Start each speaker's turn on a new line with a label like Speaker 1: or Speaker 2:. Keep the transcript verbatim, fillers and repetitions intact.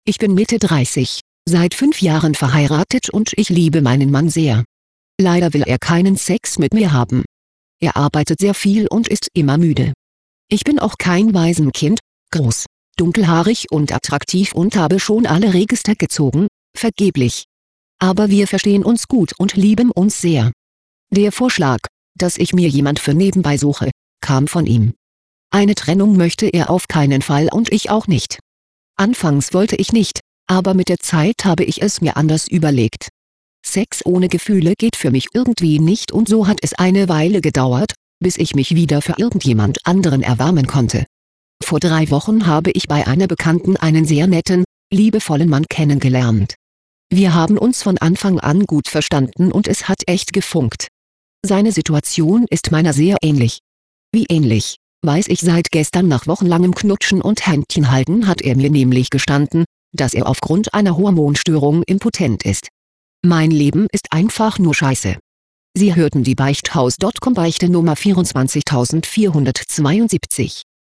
Speaker 1: Ich bin Mitte dreißig, seit fünf Jahren verheiratet und ich liebe meinen Mann sehr. Leider will er keinen Sex mit mir haben. Er arbeitet sehr viel und ist immer müde. Ich bin auch kein Waisenkind, groß, dunkelhaarig und attraktiv und habe schon alle Register gezogen, vergeblich. Aber wir verstehen uns gut und lieben uns sehr. Der Vorschlag, dass ich mir jemand für nebenbei suche, kam von ihm. Eine Trennung möchte er auf keinen Fall und ich auch nicht. Anfangs wollte ich nicht, aber mit der Zeit habe ich es mir anders überlegt. Sex ohne Gefühle geht für mich irgendwie nicht und so hat es eine Weile gedauert, bis ich mich wieder für irgendjemand anderen erwärmen konnte. Vor drei Wochen habe ich bei einer Bekannten einen sehr netten, liebevollen Mann kennengelernt. Wir haben uns von Anfang an gut verstanden und es hat echt gefunkt. Seine Situation ist meiner sehr ähnlich. Wie ähnlich, weiß ich seit gestern. Nach wochenlangem Knutschen und Händchenhalten hat er mir nämlich gestanden, dass er aufgrund einer Hormonstörung impotent ist. Mein Leben ist einfach nur scheiße. Sie hörten die Beichthaus Punkt com Beichte Nummer vierundzwanzigtausendvierhundertzweiundsiebzig.